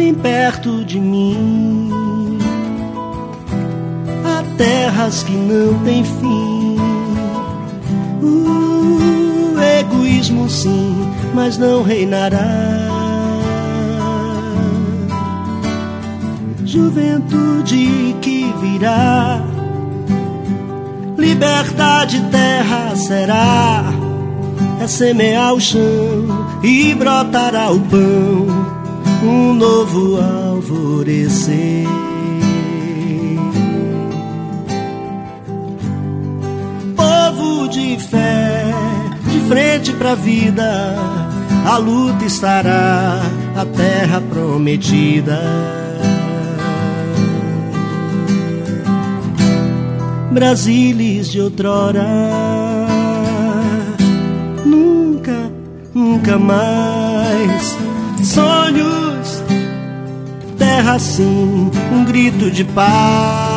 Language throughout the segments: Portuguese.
bem perto de mim. Há terras que não têm fim. O egoísmo sim, mas não reinará. Juventude que virá, liberdade terra será. É semear o chão e brotará o pão, um novo alvorecer. Povo de fé, de frente pra vida, a luta estará, a terra prometida. Brasílias de outrora, nunca, nunca mais. Sonhos, terra sim, um grito de paz.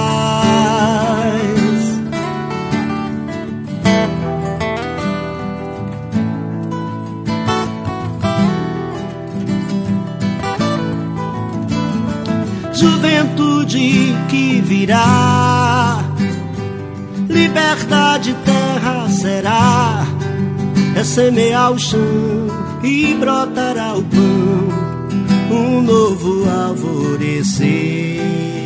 Juventude que virá, liberdade terra será. É semear o chão e brotará o pão, um novo alvorecer.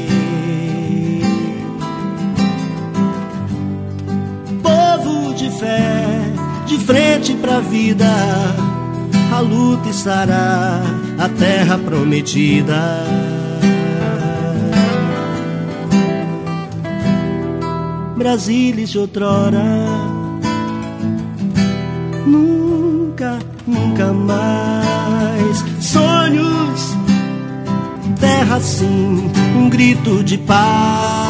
Povo de fé, de frente pra vida, a luta estará, a terra prometida. Brasílias de outrora, nunca, nunca mais. Sonhos, terra sim, um grito de paz.